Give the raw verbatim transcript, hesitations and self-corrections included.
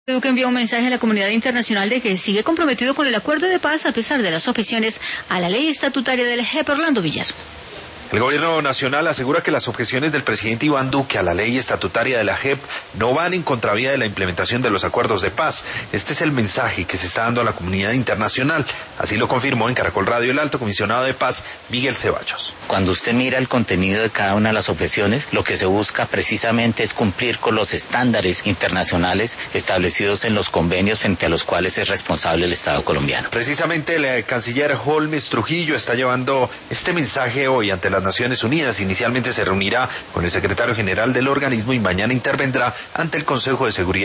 Que envió un mensaje a la comunidad internacional de que sigue comprometido con el acuerdo de paz a pesar de las objeciones a la ley estatutaria del J E P. Orlando Villar. El gobierno nacional asegura que las objeciones del presidente Iván Duque a la ley estatutaria de la J E P no van en contravía de la implementación de los acuerdos de paz. Este es el mensaje que se está dando a la comunidad internacional. Así lo confirmó en Caracol Radio el alto comisionado de paz, Miguel Ceballos. Cuando usted mira el contenido de cada una de las objeciones, lo que se busca precisamente es cumplir con los estándares internacionales establecidos en los convenios frente a los cuales es responsable el Estado colombiano. Precisamente el canciller Holmes Trujillo está llevando este mensaje hoy ante la Naciones Unidas. Inicialmente se reunirá con el secretario general del organismo y mañana intervendrá ante el Consejo de Seguridad